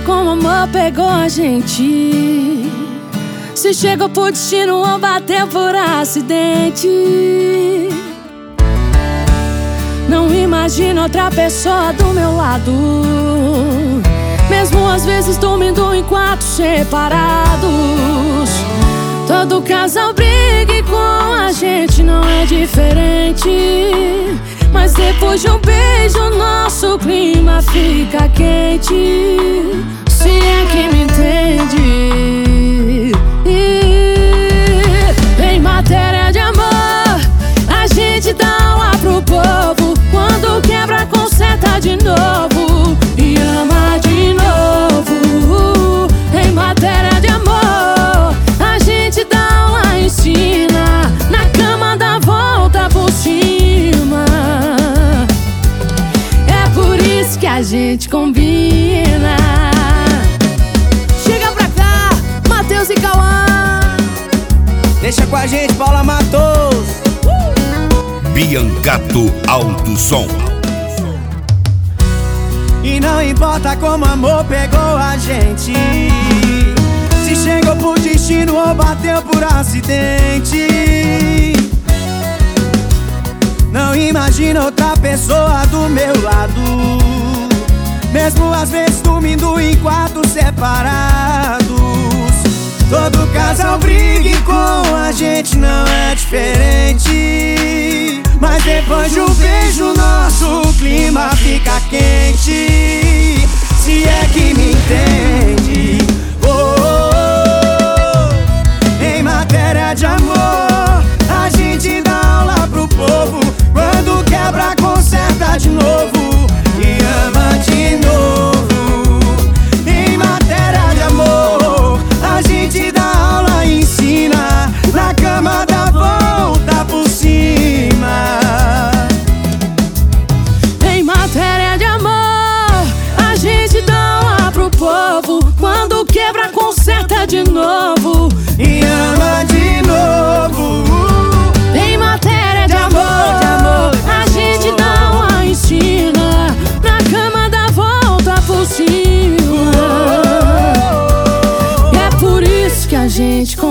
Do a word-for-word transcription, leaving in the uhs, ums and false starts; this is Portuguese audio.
como o amor pegou a gente. Se chegou por destino ou bateu por acidente. Não imagino outra pessoa do meu lado, mesmo às vezes dormindo em quartos separados. Todo casal briga e com a gente não é diferente. Mas depois de um beijo nosso clima fica quente. Se é que me entende. Em matéria de amor, a gente dá aula pro povo. Quando quebra, conserta de novo e ama de novo. Em matéria de amor, a gente dá aula, ensina. Na cama dá volta por cima. É por isso que a gente combina. Chega pra cá, Matheus e Cauã. Deixa com a gente, Paula Matos. Biancato Alto Som. E não importa como o amor pegou a gente, se chegou por destino ou bateu por acidente. Não imagino outra pessoa do meu lado, mesmo às vezes dormindo em quartos separados. Todo casal briga e com a gente não é diferente. Mas depois de um beijo nosso clima fica quente. Se é que me entende. Oh, oh, oh. Em matéria de amor, a gente dá aula pro povo. Quando quebra, conserta de novo e ama de novo. Em matéria de amor, a gente dá aula e ensina. Na cama dá volta por cima. Em matéria de amor, a gente dá aula pro povo. Quando quebra, conserta de novo e ama de novo. Em matéria de amor, a gente dá aula, ensina. Na cama dá volta por cima. E é por isso que a gente